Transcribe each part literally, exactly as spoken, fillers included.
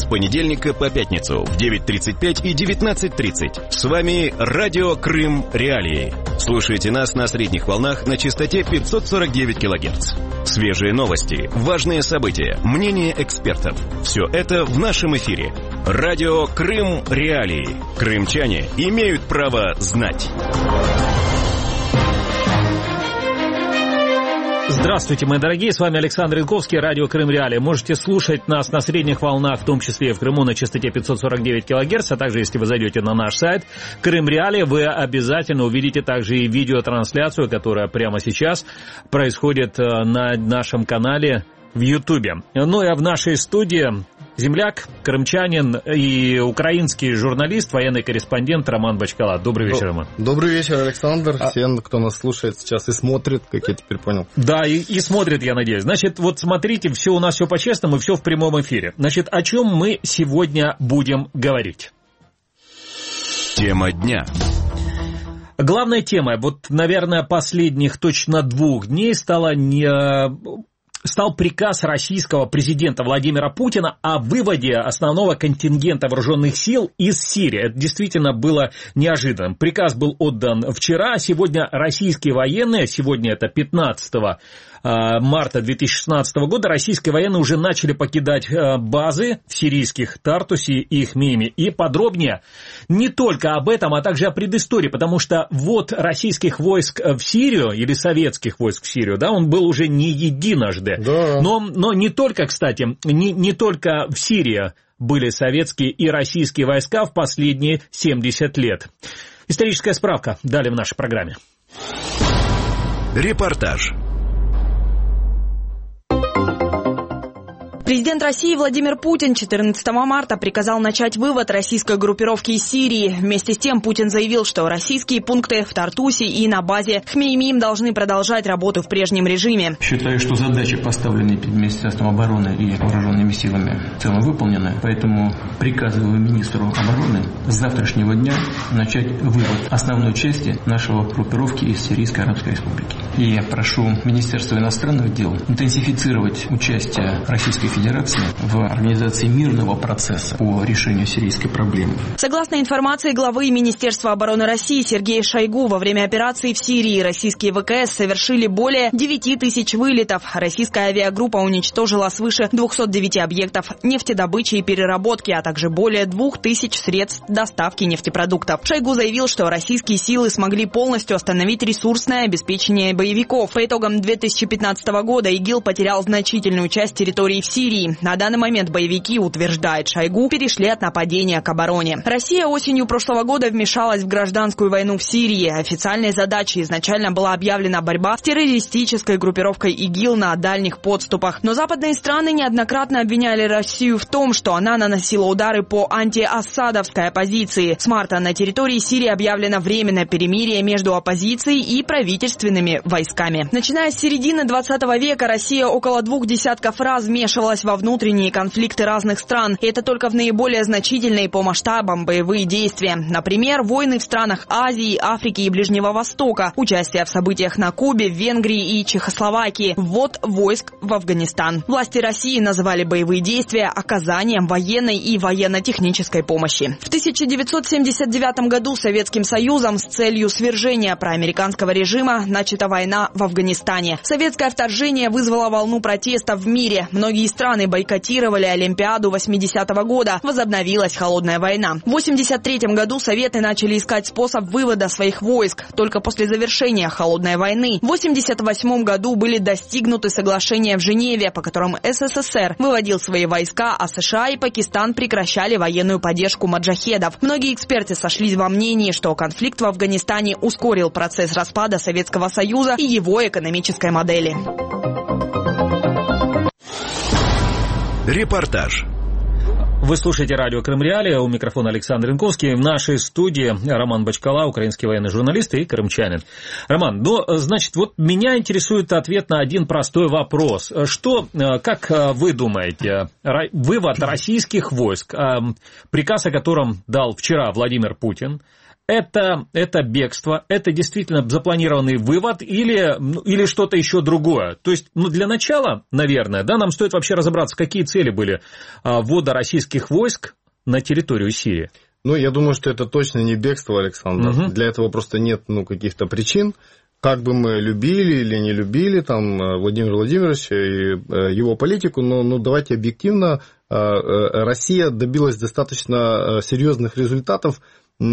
понедельника по пятницу в девять тридцать пять и девятнадцать тридцать. С вами Радио Крым Реалии. Слушайте нас на средних волнах на частоте пятьсот сорок девять килогерц. Свежие новости, важные события, мнения экспертов. Все это в нашем эфире. Радио Крым Реалии. Крымчане имеют право знать. Здравствуйте, мои дорогие, с вами Александр Янковский, радио Крым Реалии. Можете слушать нас на средних волнах, в том числе и в Крыму на частоте пятьсот сорок девять килогерц, а также, если вы зайдете на наш сайт Крым Реалии, вы обязательно увидите также и видеотрансляцию, которая прямо сейчас происходит на нашем канале в Ютубе. Ну и в нашей студии земляк, крымчанин и украинский журналист, военный корреспондент Роман Бочкала. Добрый вечер, Роман. Добрый вечер, Александр. А... Всем, кто нас слушает сейчас и смотрит, как я теперь понял. Да, и, и смотрит, я надеюсь. Значит, вот смотрите, все у нас все по-честному, все в прямом эфире. Значит, о чем мы сегодня будем говорить? Тема дня. Главная тема, вот, наверное, последних точно двух дней стала не... стал приказ российского президента Владимира Путина о выводе основного контингента вооруженных сил из Сирии. Это действительно было неожиданным. Приказ был отдан вчера, сегодня российские военные, сегодня это пятнадцатого марта две тысячи шестнадцатого года, российские военные уже начали покидать базы в сирийских Тартусе и Хмейме. И подробнее не только об этом, а также о предыстории, потому что ввод российских войск в Сирию, или советских войск в Сирию, да, он был уже не единожды. Да. Но, но не только, кстати, не, не только в Сирии были советские и российские войска в последние семьдесят лет. Историческая справка далее в нашей программе. Репортаж. Президент России Владимир Путин четырнадцатого марта приказал начать вывод российской группировки из Сирии. Вместе с тем Путин заявил, что российские пункты в Тартусе и на базе Хмеймим должны продолжать работу в прежнем режиме. Считаю, что задачи, поставленные перед Министерством обороны и вооруженными силами, в целом выполнены. Поэтому приказываю министру обороны с завтрашнего дня начать вывод основной части нашего группировки из Сирийской Арабской Республики. И я прошу Министерство иностранных дел интенсифицировать участие Российской Федерации в организации мирного процесса по решению сирийской проблемы. Согласно информации главы Министерства обороны России Сергея Шойгу, во время операции в Сирии российские ВКС совершили более девяти тысяч вылетов. Российская авиагруппа уничтожила свыше двухсот девяти объектов нефтедобычи и переработки, а также более двух тысяч средств доставки нефтепродуктов. Шойгу заявил, что российские силы смогли полностью остановить ресурсное обеспечение боевиков. По итогам две тысячи пятнадцатого года ИГИЛ потерял значительную часть территории в Сирии. На данный момент боевики, утверждает Шойгу, перешли от нападения к обороне. Россия осенью прошлого года вмешалась в гражданскую войну в Сирии. Официальной задачей изначально была объявлена борьба с террористической группировкой ИГИЛ на дальних подступах. Но западные страны неоднократно обвиняли Россию в том, что она наносила удары по антиассадовской оппозиции. С марта на территории Сирии объявлено временное перемирие между оппозицией и правительственными войсками. Начиная с середины двадцатого века Россия около двух десятков раз вмешивалась во внутренние конфликты разных стран. И это только в наиболее значительные по масштабам боевые действия. Например, войны в странах Азии, Африки и Ближнего Востока, участие в событиях на Кубе, в Венгрии и Чехословакии, ввод войск в Афганистан. Власти России называли боевые действия оказанием военной и военно-технической помощи. В тысяча девятьсот семьдесят девятом году Советским Союзом с целью свержения проамериканского режима начата война в Афганистане. Советское вторжение вызвало волну протестов в мире. Многие страны бойкотировали Олимпиаду восьмидесятого года. Возобновилась холодная война. В восемьдесят третьем году Советы начали искать способ вывода своих войск. Только после завершения холодной войны в восемьдесят восьмом году были достигнуты соглашения в Женеве, по которым СССР выводил свои войска, а США и Пакистан прекращали военную поддержку маджахедов. Многие эксперты сошлись во мнении, что конфликт в Афганистане ускорил процесс распада Советского Союза и его экономической модели. Репортаж. Вы слушаете радио Крым Реалии, у микрофона Александр Янковский. В нашей студии Роман Бочкала, украинский военный журналист и крымчанин. Роман, ну, значит, вот меня интересует ответ на один простой вопрос. Что, как вы думаете, вывод российских войск, приказ о котором дал вчера Владимир Путин, это, это бегство, это действительно запланированный вывод или, или что-то еще другое? То есть, ну, для начала, наверное, да, нам стоит вообще разобраться, какие цели были ввода российских войск на территорию Сирии. Ну, я думаю, что это точно не бегство, Александр. Угу. Для этого просто нет, ну, каких-то причин. Как бы мы любили или не любили там Владимира Владимировича и его политику, но ну, давайте объективно, Россия добилась достаточно серьезных результатов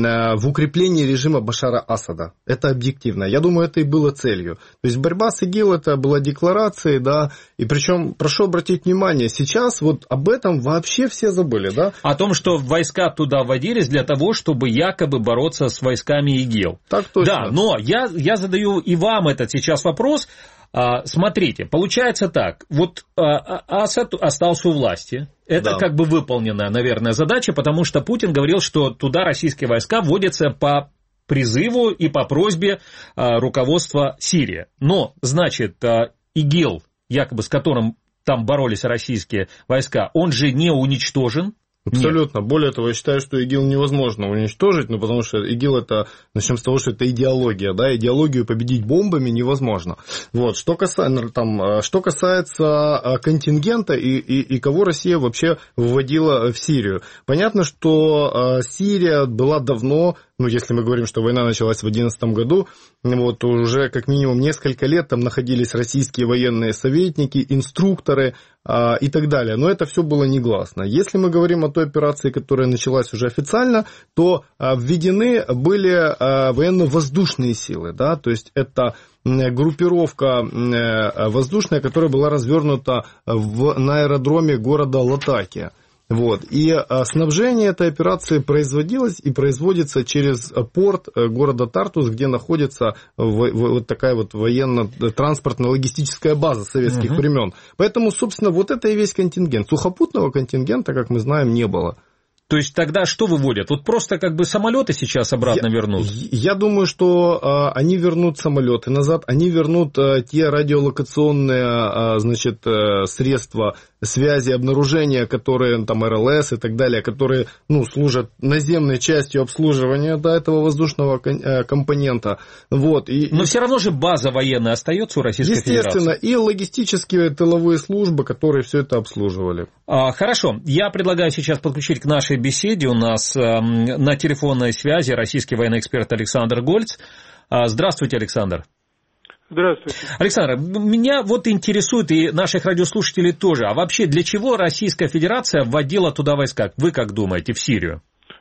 в укреплении режима Башара Асада. Это объективно. Я думаю, это и было целью. То есть борьба с ИГИЛ, это была декларацией, да, и причем, прошу обратить внимание, сейчас вот об этом вообще все забыли, да. О том, что войска туда вводились для того, чтобы якобы бороться с войсками ИГИЛ. Так точно. Да, но я, я задаю и вам этот сейчас вопрос. Смотрите, получается так, вот Асад остался у власти, это да. как бы выполненная, наверное, задача, потому что Путин говорил, что туда российские войска вводятся по призыву и по просьбе руководства Сирии. Но, значит, ИГИЛ, якобы с которым там боролись российские войска, он же не уничтожен. Абсолютно. Нет. Более того, я считаю, что ИГИЛ невозможно уничтожить, ну, потому что ИГИЛ это, начнем с того, что это идеология, да, идеологию победить бомбами невозможно. Вот. Что касается, там, что касается контингента и, и, и кого Россия вообще вводила в Сирию. Понятно, что Сирия была давно, ну, если мы говорим, что война началась в две тысячи одиннадцатом году, вот уже как минимум несколько лет там находились российские военные советники, инструкторы а, и так далее. Но это все было негласно. Если мы говорим о той операции, которая началась уже официально, то а, введены были а, военно-воздушные силы, да, то есть это группировка воздушная, которая была развернута в, на аэродроме города Латакия. Вот. И снабжение этой операции производилось и производится через порт города Тартус, где находится вот такая вот военно-транспортная логистическая база советских угу. времен. Поэтому, собственно, вот это и весь контингент. Сухопутного контингента, как мы знаем, не было. То есть тогда что выводят? Вот просто как бы самолеты сейчас обратно я, вернут? Я думаю, что а, они вернут самолеты назад, они вернут а, те радиолокационные а, значит, а, средства связи, обнаружения, которые там эр эл эс и так далее, которые ну, служат наземной частью обслуживания да, этого воздушного компонента. Вот, и, Но и... все равно же база военная остается у Российской Федерации. Естественно, и логистические тыловые службы, которые все это обслуживали. А, хорошо, я предлагаю сейчас подключить к нашей беседе. У нас э, на телефонной связи российский военный эксперт Александр Гольц. А, здравствуйте, Александр. Здравствуйте. Александр, меня вот интересует, и наших радиослушателей тоже, а вообще для чего Российская Федерация вводила туда войска? Вы как думаете, в Сирию?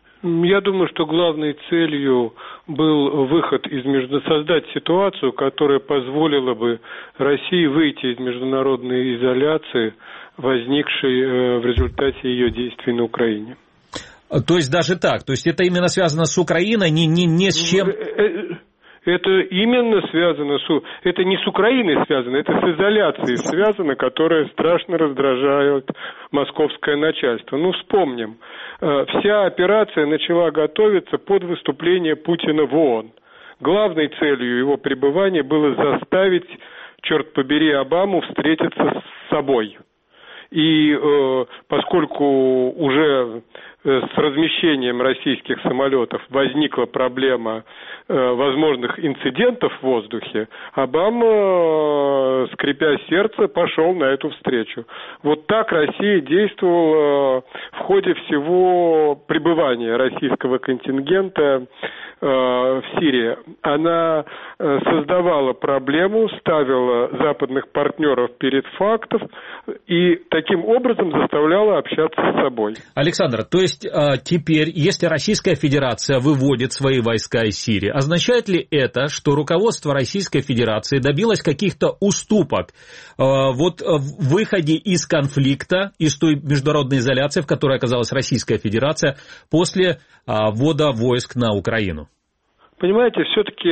Я думаю, что главной целью был выход из между... создать ситуацию, которая позволила бы России выйти из международной изоляции, возникшей в результате ее действий на Украине. То есть даже так? То есть это именно связано с Украиной, не, не, не с чем... Это именно связано с... Это не с Украиной связано, это с изоляцией связано, которая страшно раздражает московское начальство. Ну, вспомним. Вся операция начала готовиться под выступление Путина в ООН. Главной целью его пребывания было заставить, черт побери, Обаму встретиться с собой. И э, поскольку уже э, с размещением российских самолетов возникла проблема э, возможных инцидентов в воздухе, Обама, э, скрипя сердце, пошел на эту встречу. Вот так Россия действовала в ходе всего пребывания российского контингента э, в Сирии. Она э, создавала проблему, ставила западных партнеров перед фактом и таким образом заставляла общаться с собой. Александр, то есть теперь, если Российская Федерация выводит свои войска из Сирии, означает ли это, что руководство Российской Федерации добилось каких-то уступок вот в выходе из конфликта, из той международной изоляции, в которой оказалась Российская Федерация после ввода войск на Украину? Понимаете, все-таки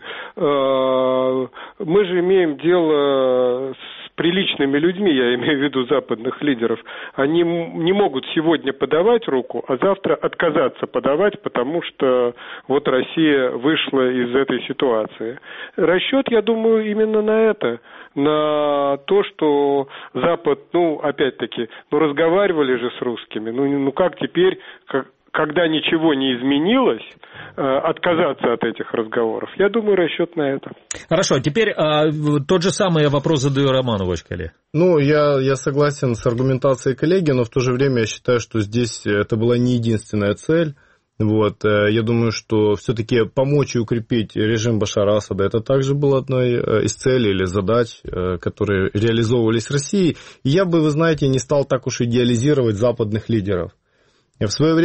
мы же имеем дело с приличными людьми, я имею в виду западных лидеров. Они не могут сегодня подавать руку, а завтра отказаться подавать, потому что вот Россия вышла из этой ситуации. Расчет, я думаю, именно на это, на то, что Запад, ну, опять-таки, ну, разговаривали же с русскими, ну, ну как теперь, как когда ничего не изменилось, отказаться от этих разговоров. Я думаю, расчет на это. Хорошо, теперь а, тот же самый вопрос задаю Роману Вочкале. Ну, я, я согласен с аргументацией коллеги, но в то же время я считаю, что здесь это была не единственная цель. Вот, я думаю, что все-таки помочь и укрепить режим Башара Асада, это также было одной из целей или задач, которые реализовывались Россией. И я бы, вы знаете, не стал так уж идеализировать западных лидеров. В свое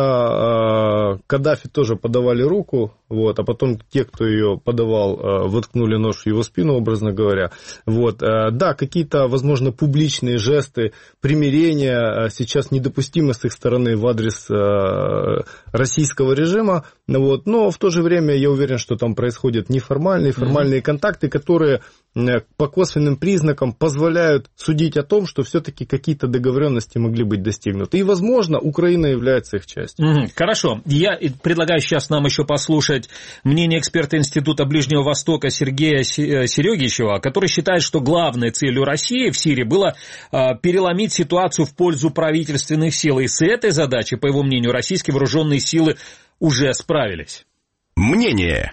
время Каддафи тоже подавали руку, вот, а потом те, кто ее подавал, воткнули нож в его спину, образно говоря. Вот. Да, какие-то, возможно, публичные жесты примирения сейчас недопустимы с их стороны в адрес российского режима, вот, но в то же время я уверен, что там происходят неформальные, формальные mm-hmm. контакты, которые по косвенным признакам позволяют судить о том, что все-таки какие-то договоренности могли быть достигнуты. И, возможно, Украина является их частью. Mm-hmm. Хорошо. Я предлагаю сейчас нам еще послушать мнение эксперта Института Ближнего Востока Сергея Серегичева, который считает, что главной целью России в Сирии было переломить ситуацию в пользу правительственных сил. И с этой задачей, по его мнению, российские вооруженные силы уже справились. Мнение.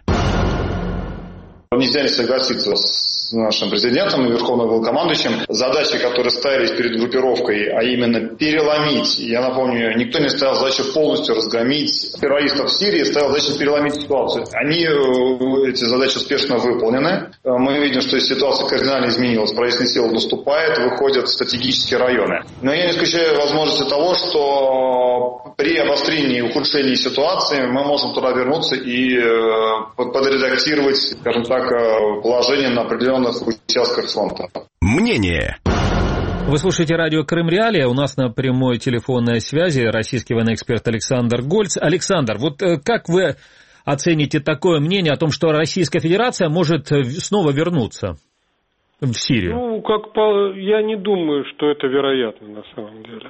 Нельзя не согласиться с нашим президентом и верховным главнокомандующим. Задачи, которые ставились перед группировкой, а именно переломить, я напомню, никто не ставил задачу полностью разгромить террористов в Сирии, ставил задачу переломить ситуацию. Они, эти задачи успешно выполнены. Мы видим, что ситуация кардинально изменилась. Правительственные силы наступают, выходят в стратегические районы. Но я не исключаю возможности того, что при обострении и ухудшении ситуации мы можем туда вернуться и подредактировать, скажем так, положение на определенных участках фронта. Мнение. Вы слушаете радио Крым Реалии. У нас на прямой телефонной связи российский военный эксперт Александр Гольц. Александр, вот как вы оцените такое мнение о том, что Российская Федерация может снова вернуться в Сирию? Ну, как по... я не думаю, что это вероятно на самом деле.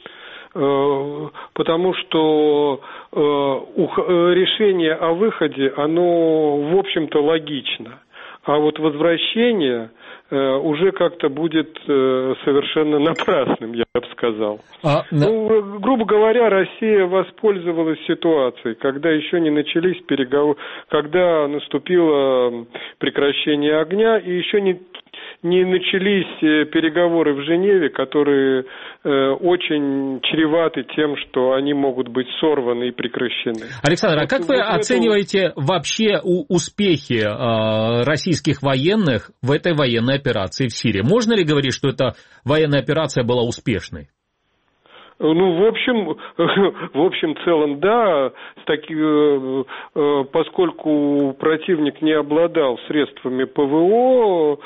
Потому что решение о выходе, оно, в общем-то, логично. А вот возвращение уже как-то будет совершенно напрасным, я бы сказал. А, ну, грубо говоря, Россия воспользовалась ситуацией, когда еще не начались переговоры, когда наступило прекращение огня и еще не не начались переговоры в Женеве, которые э, очень чреваты тем, что они могут быть сорваны и прекращены. Александр, а как вот вы вот оцениваете это... вообще успехи э, российских военных в этой военной операции в Сирии? Можно ли говорить, что эта военная операция была успешной? Ну, в общем, в общем, целом, да, с таки, поскольку противник не обладал средствами ПВО,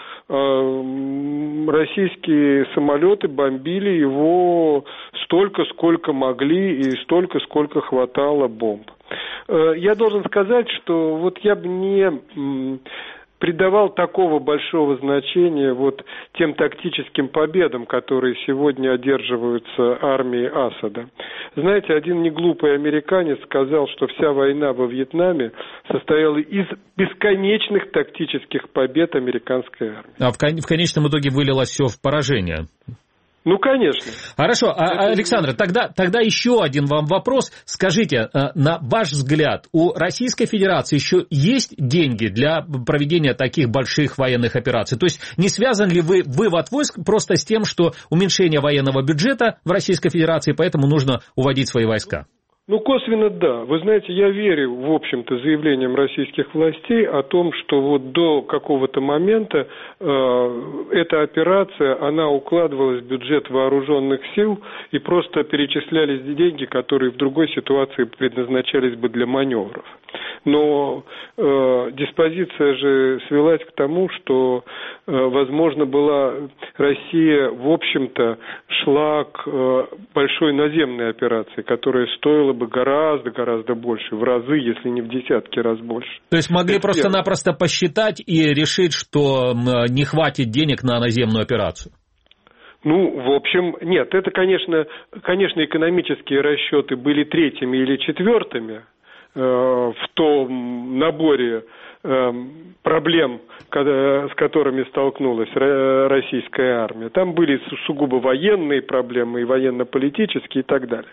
российские самолеты бомбили его столько, сколько могли, и столько, сколько хватало бомб. Я должен сказать, что вот я бы не придавал такого большого значения вот тем тактическим победам, которые сегодня одерживаются армией Асада. Знаете, один неглупый американец сказал, что вся война во Вьетнаме состояла из бесконечных тактических побед американской армии. А в, кон- в конечном итоге вылилось все в поражение. Ну, конечно. Хорошо, а, Александр, тогда, тогда еще один вам вопрос. Скажите, на ваш взгляд, у Российской Федерации еще есть деньги для проведения таких больших военных операций? То есть не связан ли вы вывод войск просто с тем, что уменьшение военного бюджета в Российской Федерации, поэтому нужно уводить свои войска? Ну, косвенно да. Вы знаете, я верю, в общем-то, заявлениям российских властей о том, что вот до какого-то момента э, эта операция, она укладывалась в бюджет вооруженных сил и просто перечислялись деньги, которые в другой ситуации предназначались бы для маневров. Но э, диспозиция же свелась к тому, что, э, возможно, была Россия, в общем-то, шла к э, большой наземной операции, которая стоила бы гораздо-гораздо больше, в разы, если не в десятки раз больше. То есть могли Это просто-напросто посчитать и решить, что не хватит денег на наземную операцию? Ну, в общем, нет, это, конечно, конечно, экономические расчеты были третьими или четвертыми, в том наборе проблем, с которыми столкнулась российская армия. Там были сугубо военные проблемы, и военно-политические, и так далее.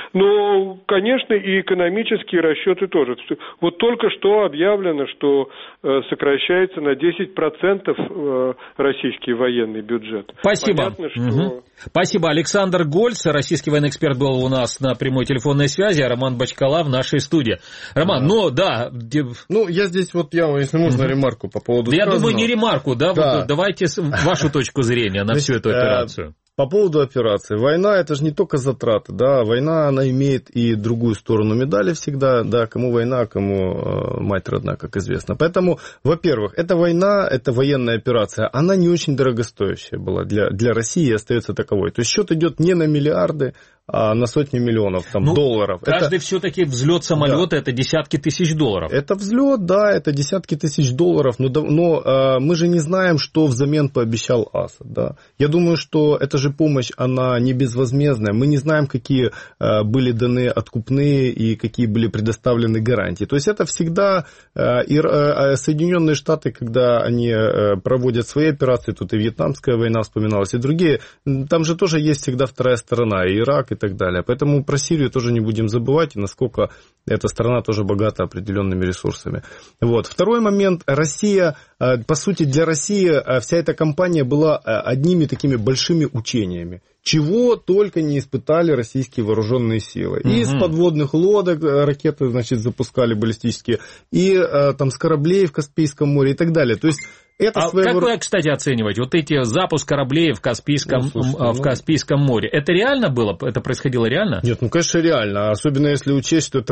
Но, конечно, и экономические расчеты тоже. Вот только что объявлено, что сокращается на десять процентов российский военный бюджет. Спасибо. Понятно, что... угу. Спасибо. Александр Гольц, российский военный эксперт, был у нас на прямой телефонной связи, а Роман Бочкала в нашей студии. Роман, да. ну да... Ну, я здесь вот, я, если можно, угу. ремарку по поводу Я сказанного. думаю, не ремарку, да? да. Вот, давайте вашу точку зрения на всю эту операцию. По поводу операции. Война – это же не только затраты, да, война, она имеет и другую сторону медали всегда, да, кому война, кому э, мать родна, как известно. Поэтому, во-первых, эта война, эта военная операция, она не очень дорогостоящая была для, для России и остается таковой. То есть счет идет не на миллиарды, а на сотни миллионов там, ну, долларов. Каждый это... все-таки взлет самолета, да. это десятки тысяч долларов. Это взлет, да, это десятки тысяч долларов, но, но э, мы же не знаем, что взамен пообещал Асад. Да. Я думаю, что эта же помощь, она не безвозмездная. Мы не знаем, какие э, были даны откупные и какие были предоставлены гарантии. То есть это всегда э, и, э, Соединенные Штаты, когда они э, проводят свои операции, тут и Вьетнамская война вспоминалась, и другие, там же тоже есть всегда вторая сторона, и Ирак, и так далее. Поэтому про Сирию тоже не будем забывать, и насколько эта страна тоже богата определенными ресурсами. Вот. Второй момент. Россия, по сути, для России вся эта кампания была одними такими большими учениями. Чего только не испытали российские вооруженные силы. И из подводных лодок ракеты, значит, запускали баллистические, и там с кораблей в Каспийском море и так далее. То есть это а своего... как вы, кстати, оцениваете вот эти запуск кораблей в Каспийском, ну, слушайте, в ну... Каспийском море? Это реально было? Это происходило реально? Нет, ну, конечно, реально. Особенно если учесть, что это,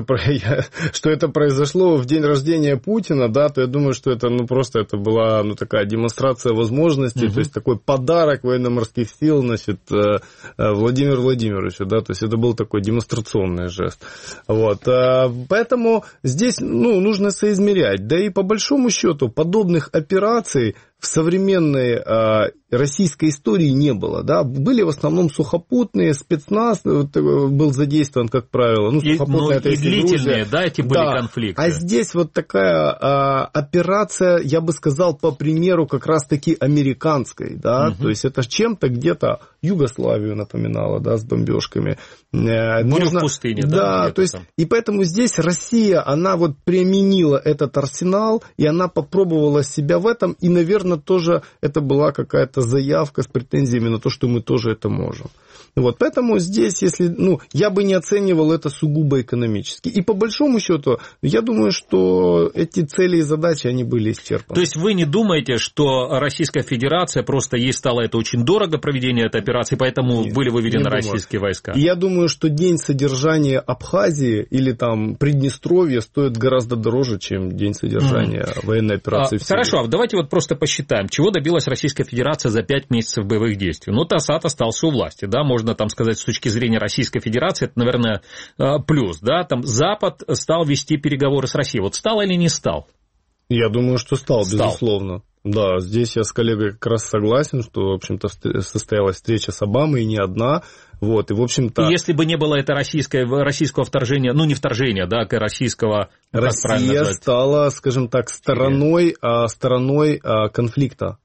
что это произошло в день рождения Путина, да, то я думаю, что это, ну, просто это была, ну, такая демонстрация возможностей, угу. то есть такой подарок военно-морских сил, значит, Владимиру Владимировичу, да, то есть это был такой демонстрационный жест. Вот. Поэтому здесь, ну, нужно соизмерять. Да и по большому счету подобных операций в современной э, российской истории не было. Да? Были в основном сухопутные, спецназ был задействован, как правило. Ну, сухопутные, и, это и длительные, да, эти были да. конфликты. А здесь вот такая э, операция, я бы сказал, по примеру как раз-таки американской. Да? Угу. То есть это чем-то где-то Югославию напоминало, да, с бомбежками. Буря Нужно... в пустыне. Да, да то есть, там. И поэтому здесь Россия, она вот применила этот арсенал, и она попробовала себя в этом, и, наверное, тоже это была какая-то заявка с претензиями на то, что мы тоже это можем. Вот, поэтому здесь, если, ну, я бы не оценивал это сугубо экономически. И по большому счету, я думаю, что эти цели и задачи, они были исчерпаны. То есть вы не думаете, что Российская Федерация, просто ей стало это очень дорого, проведение этой операции, поэтому Нет, были выведены российские войска? И я думаю, что день содержания Абхазии или там Приднестровья стоит гораздо дороже, чем день содержания mm. военной операции а, в Сирии. Хорошо, давайте вот просто посчитаем, чего добилась Российская Федерация за пять месяцев боевых действий. Ну, Асад остался у власти, да, можно там сказать, с точки зрения Российской Федерации, это, наверное, плюс, да, там Запад стал вести переговоры с Россией. Вот стал или не стал? Я думаю, что стал, стал. безусловно. Да, здесь я с коллегой как раз согласен, что, в общем-то, состоялась встреча с Обамой, и не одна. Вот, и, в общем-то... И если бы не было это российское, российского вторжения, ну, не вторжения, да, российского... Россия стала, скажем так, стороной, стороной конфликта.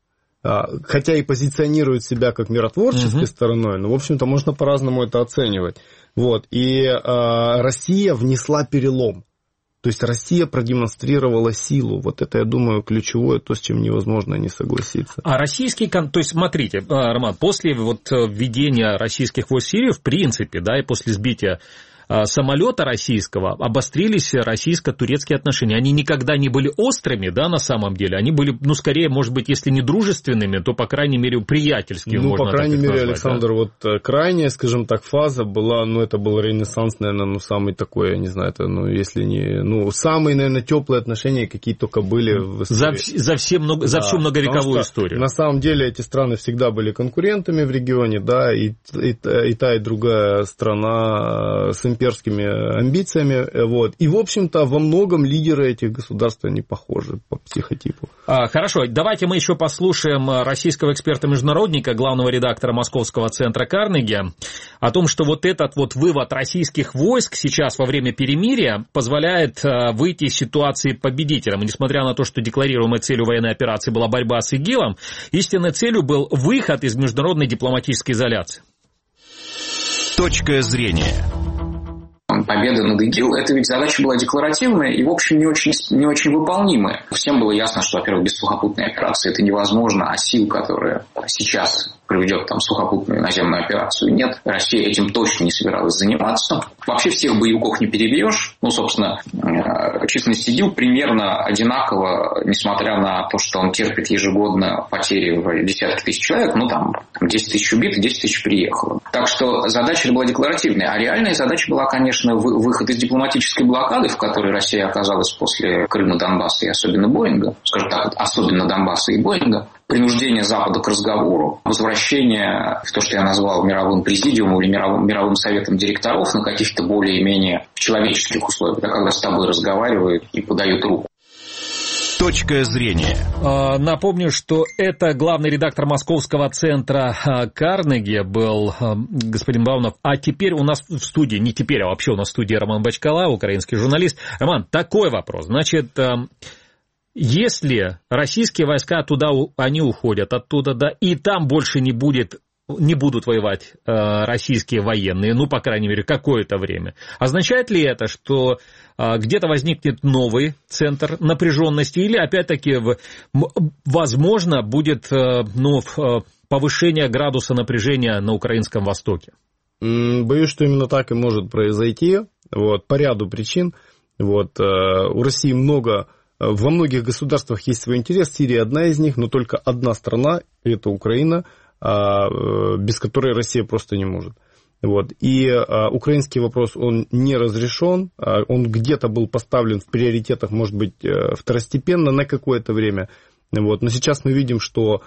Хотя и позиционирует себя как миротворческой uh-huh. стороной, но, в общем-то, можно по-разному это оценивать. Вот. И э, Россия внесла перелом. То есть Россия продемонстрировала силу. Вот это, я думаю, ключевое, то, с чем невозможно не согласиться. А российский... То есть, смотрите, Роман, после вот введения российских войск в Сирию, в принципе, да, и после сбития самолета российского, обострились российско-турецкие отношения. Они никогда не были острыми, да, на самом деле. Они были, ну, скорее, может быть, если не дружественными, то, по крайней мере, приятельскими, ну, можно по крайней так мере, назвать, Александр, да? вот крайняя, скажем так, фаза была, ну, это был ренессанс, наверное, ну, самый такой, я не знаю, это, ну, если не, ну, самые, наверное, теплые отношения, какие только были в истории. За, за, все много, за да, всю многовековую историю. На самом деле, эти страны всегда были конкурентами в регионе, да, и, и, и та, и другая страна с империей имперскими амбициями. Вот. И, в общем-то, во многом лидеры этих государств, они похожи по психотипу. А, хорошо, давайте мы еще послушаем российского эксперта-международника, главного редактора Московского центра Карнеги, о том, что вот этот вот вывод российских войск сейчас во время перемирия позволяет выйти из ситуации победителем. И несмотря на то, что декларируемой целью военной операции была борьба с ИГИЛом, истинной целью был выход из международной дипломатической изоляции. Точка зрения. Победа над ИГИЛ, это ведь задача была декларативная и, в общем, не очень, не очень выполнимая. Всем было ясно, что, во-первых, без сухопутной операции это невозможно, а сил, которые сейчас проведет там сухопутную наземную операцию, нет. Россия этим точно не собиралась заниматься. Вообще всех боевиков не перебьешь. Ну, собственно, численность ИГИЛ примерно одинакова, несмотря на то, что он терпит ежегодно потери в десятки тысяч человек. Ну, там десять тысяч убит и десять тысяч приехало. Так что задача была декларативная. А реальная задача была, конечно, выход из дипломатической блокады, в которой Россия оказалась после Крыма, Донбасса и особенно Боинга, скажем так, особенно Донбасса и Боинга, принуждение Запада к разговору, возвращение в то, что я назвал мировым президиумом или мировым, мировым советом директоров на каких-то более-менее человеческих условиях, когда с тобой разговаривают и подают руку. Точка зрения. Напомню, что это главный редактор Московского центра Карнеги был господин Баунов. А теперь у нас в студии, не теперь, а вообще у нас в студии Роман Бочкала, украинский журналист. Роман, такой вопрос. Значит, если российские войска туда, они уходят оттуда, да, и там больше не будет, не будут воевать э, российские военные, ну, по крайней мере, какое-то время, означает ли это, что э, где-то возникнет новый центр напряженности, или, опять-таки, в, возможно, будет э, ну, повышение градуса напряжения на Украинском Востоке? Боюсь, что именно так и может произойти, вот, по ряду причин. Вот, э, у России много... Во многих государствах есть свой интерес, Сирия одна из них, но только одна страна, это Украина, без которой Россия просто не может. Вот. И украинский вопрос, он не разрешен, он где-то был поставлен в приоритетах, может быть, второстепенно на какое-то время. Вот. Но сейчас мы видим, что,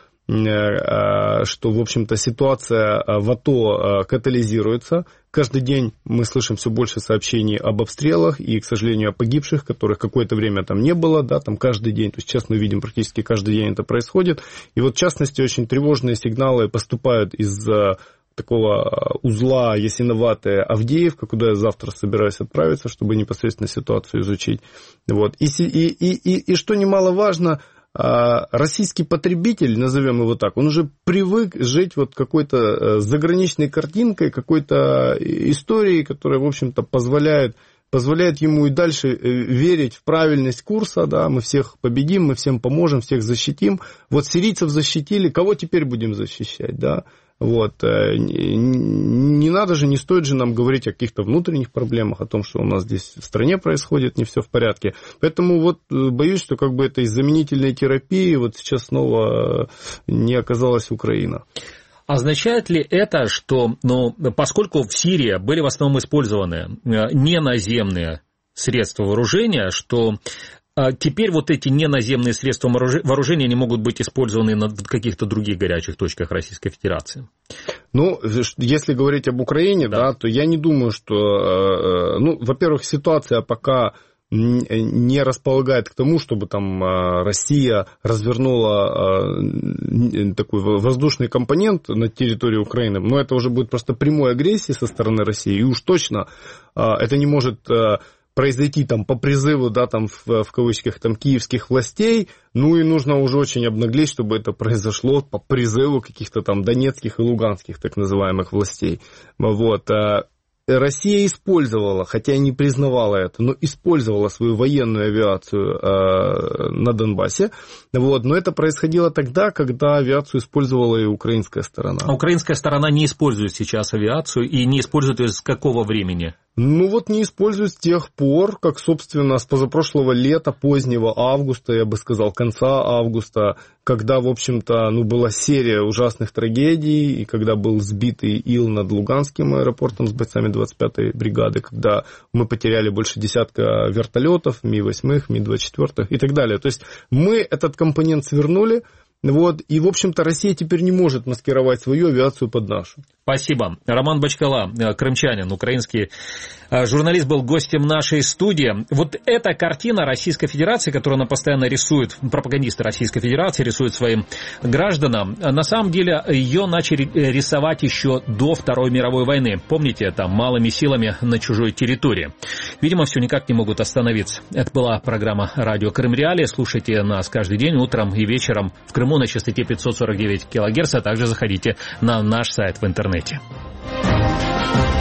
что, в общем-то, ситуация в АТО катализируется. Каждый день мы слышим все больше сообщений об обстрелах и, к сожалению, о погибших, которых какое-то время там не было, да, там каждый день. То есть сейчас мы видим, практически каждый день это происходит. И вот, в частности, очень тревожные сигналы поступают из такого узла Ясиноватая-Авдеевка, куда я завтра собираюсь отправиться, чтобы непосредственно ситуацию изучить. Вот. И, и, и, и, и что немаловажно, российский потребитель, назовем его так, он уже привык жить вот какой-то заграничной картинкой, какой-то историей, которая, в общем-то, позволяет, позволяет ему и дальше верить в правильность курса, да, мы всех победим, мы всем поможем, всех защитим. Вот сирийцев защитили, кого теперь будем защищать, да? Вот. Не надо же, не стоит же нам говорить о каких-то внутренних проблемах, о том, что у нас здесь в стране происходит, не все в порядке. Поэтому вот боюсь, что как бы этой заменительной терапии вот сейчас снова не оказалась Украина. Означает ли это, что, ну, поскольку в Сирии были в основном использованы не наземные средства вооружения, что теперь вот эти неназемные средства вооружения не могут быть использованы на каких-то других горячих точках Российской Федерации? Ну, если говорить об Украине, да, да то я не думаю, что... Ну, во-первых, ситуация пока не располагает к тому, чтобы там Россия развернула такой воздушный компонент на территории Украины. Но это уже будет просто прямой агрессией со стороны России. И уж точно это не может... произойти там по призыву, да, там в, в кавычках, там киевских властей, ну и нужно уже очень обнаглеть, чтобы это произошло по призыву каких-то там донецких и луганских так называемых властей. Вот. Россия использовала, хотя и не признавала это, но использовала свою военную авиацию э, на Донбассе. Вот. Но это происходило тогда, когда авиацию использовала и украинская сторона. А украинская сторона не использует сейчас авиацию и не использует ее с какого времени? Ну вот не используют с тех пор, как, собственно, с позапрошлого лета, позднего августа, я бы сказал, конца августа, когда, в общем-то, ну, была серия ужасных трагедий, и когда был сбитый Ил над Луганским аэропортом с бойцами двадцать пятой бригады, когда мы потеряли больше десятка вертолетов, Ми восемь, Ми двадцать четыре и так далее. То есть мы этот компонент свернули. Вот, и, в общем-то, Россия теперь не может маскировать свою авиацию под нашу. Спасибо. Роман Бочкала, крымчанин, украинский журналист, был гостем нашей студии. Вот эта картина Российской Федерации, которую она постоянно рисует, пропагандисты Российской Федерации рисуют своим гражданам, на самом деле ее начали рисовать еще до Второй мировой войны. Помните, это малыми силами на чужой территории. Видимо, все никак не могут остановиться. Это была программа «Радио Крым Реалии». Слушайте нас каждый день, утром и вечером в Крыму на частоте пятьсот сорок девять килогерц, а также заходите на наш сайт в интернете.